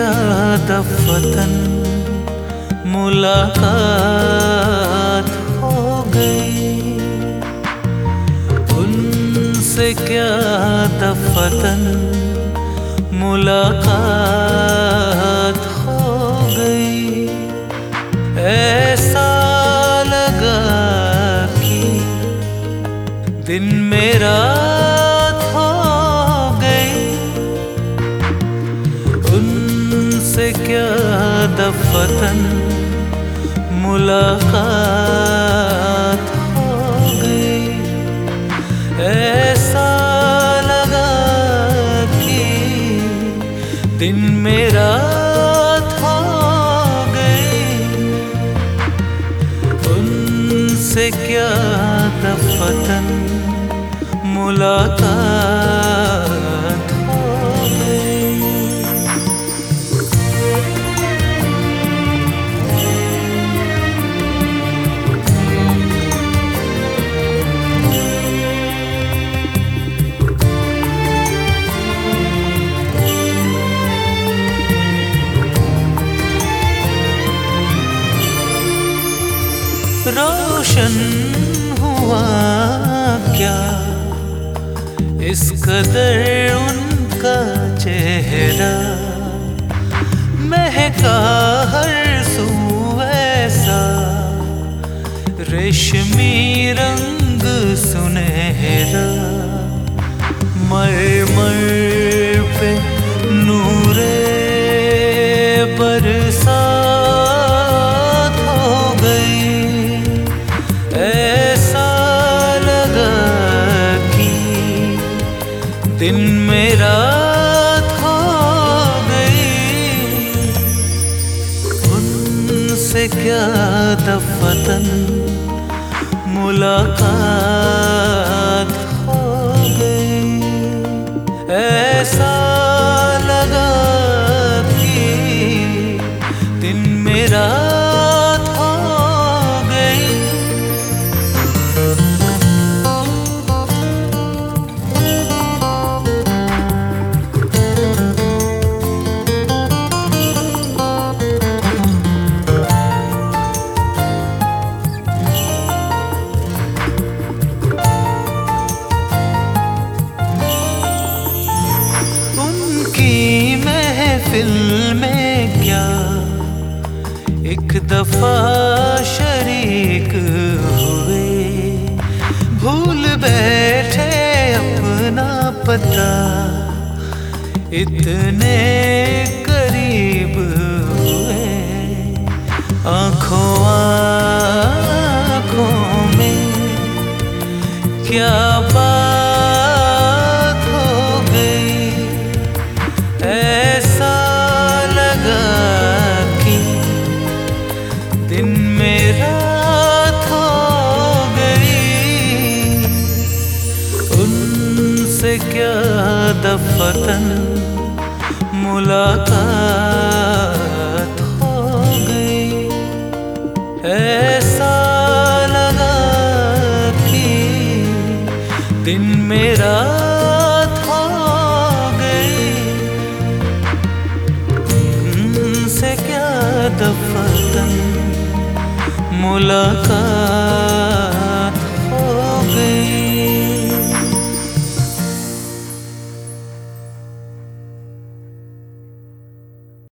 क्या दफतन मुलाकात हो गई, उनसे क्या दफतन मुलाकात हो गई। ऐसा लगा कि दिन में रात हो गई, उनसे क्या दफतन मुलाकात हो गई। ऐसा लगा कि दिन में रात हो गई, उनसे क्या दफतन मुलाकात हो गई। रोशन हुआ क्या इस कदर उनका चेहरा, महका हर सू ऐसा रेशमी रंग सुनहरा। मरमर पे नूरे बरसात हो गई। ऐसा लगा कि दिन में रात हो गई, उनसे क्या दफतन मुलाकात हो गई। ऐसा लगा कि दिन में रात हो गई। महफिल में क्या एक दफा शरीक हुए, भूल बैठे अपना पता, इतने करीब हुए। आँखों आँखों में क्या बात हो गई। ऐसा लगा कि दिन में रात हो गई, उनसे क्या दफतन मुलाकात हो गई। ऐसा लगा कि दिन में रात हो गई, उनसे क्या दफतन मुलाकात